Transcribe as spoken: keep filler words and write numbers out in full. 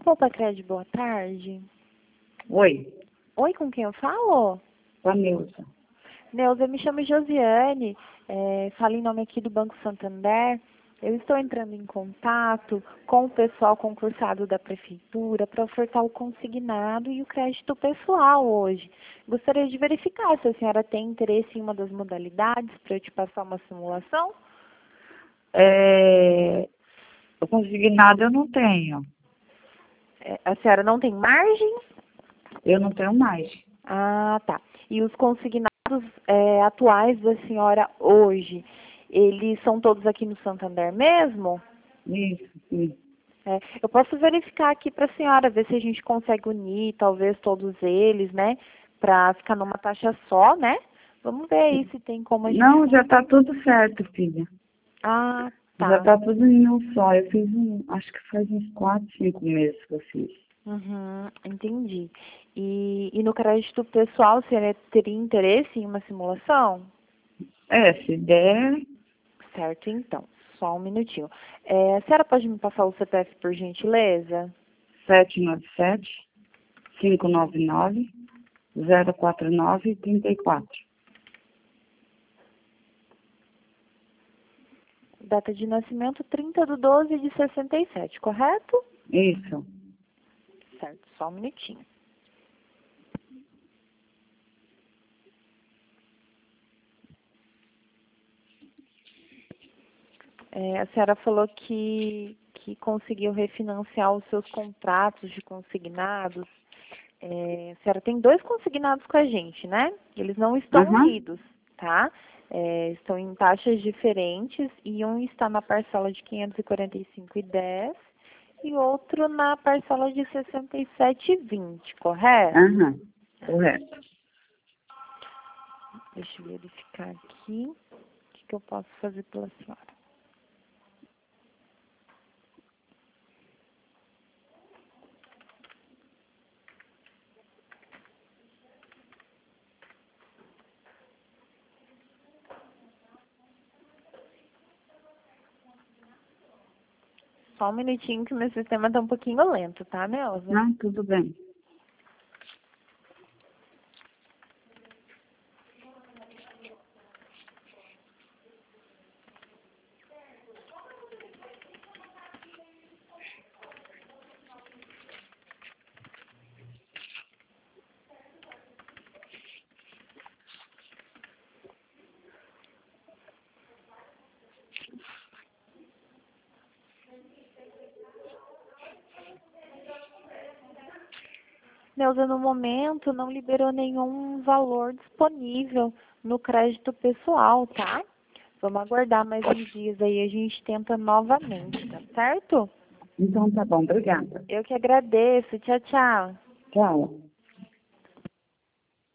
Poupa Crédito, boa tarde. Oi, Oi, com quem eu falo? com a Neuza. Neuza, eu me chamo Josiane, é, falo em nome aqui do Banco Santander. Eu estou entrando em contato com o pessoal concursado da Prefeitura para ofertar o consignado e o crédito pessoal hoje. Gostaria de verificar se a senhora tem interesse em uma das modalidades para eu te passar uma simulação. É, o consignado eu não tenho. É, a senhora não tem margem? Eu não tenho mais. Ah, tá. E os consignados é, atuais da senhora hoje, eles são todos aqui no Santander mesmo? Isso, sim. É, eu posso verificar aqui para a senhora, ver se a gente consegue unir, talvez todos eles, né? Para ficar numa taxa só, né? Vamos ver aí se tem como a gente... Não, já está tudo certo, filha. Ah, Já tá. está tudo em um só. Eu fiz um, acho que faz uns quatro, cinco meses que eu fiz. Uhum, entendi. E, e no crédito pessoal, a senhora teria interesse em uma simulação? É, se der, Certo, então. Só um minutinho. É, a senhora pode me passar o C P F, por gentileza? sete nove sete, cinco nove nove, zero quatro nove, três quatro. Data de nascimento trinta de doze de sessenta e sete, correto? Isso. Certo, só um minutinho. É, a senhora falou que, que conseguiu refinanciar os seus contratos de consignados. É, a senhora tem dois consignados com a gente, né? Eles não estão Aham. unidos, tá? É, estão em taxas diferentes e um está na parcela de quinhentos e quarenta e cinco reais e dez centavos e outro na parcela de sessenta e sete reais e vinte centavos, correto? Aham. Correto. Deixa eu verificar aqui o que, que eu posso fazer pela senhora. Só um minutinho que meu sistema está um pouquinho lento, tá, Nelza? Não, tudo bem. Neuza, no momento, não liberou nenhum valor disponível no crédito pessoal, tá? Vamos aguardar mais uns dias aí, a gente tenta novamente, tá certo? Então tá bom, obrigada. Eu que agradeço. Tchau, tchau. Tchau.